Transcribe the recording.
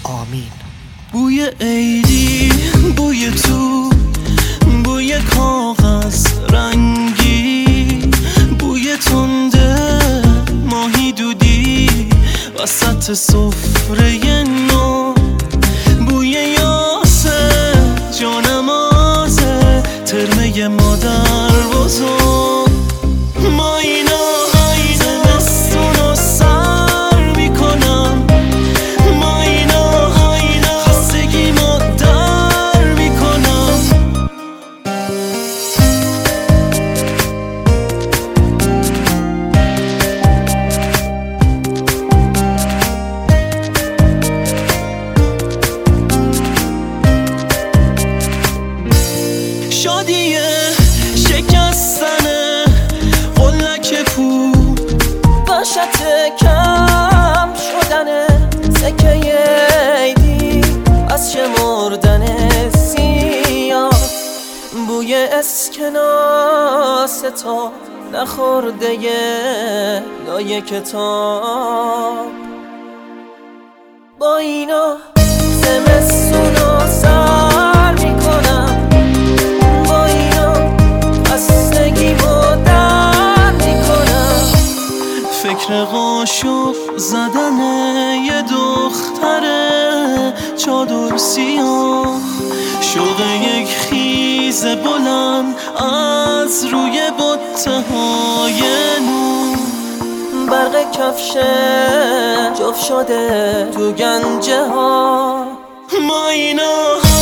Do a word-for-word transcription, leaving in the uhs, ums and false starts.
آمین. بوی عیدی، بوی تو، بوی کاغذ رنگی، بوی تنده ماهی دودی وسط سفره نو، بوی یاسه جانمازه ترمه مادر بزرگ. ما اینا زمستونو سر میکنم، ما اینا خستگیمو در میکنم. شادیه شکستنه قلک پو، وحشت کم شدنه سکه عیدی از شمردن سیاه، بوی اسکناس تا نخورده لای کتاب. با اینا زمستونو سر میکنم، با اینا خستگیمو در میکنم. فکر قاشق زدن یه دختره چادر سیاه، شوق یک خیز بلند از روی بطه های نور، برق کفشه جفت شده تو گنجه ها. ما اینا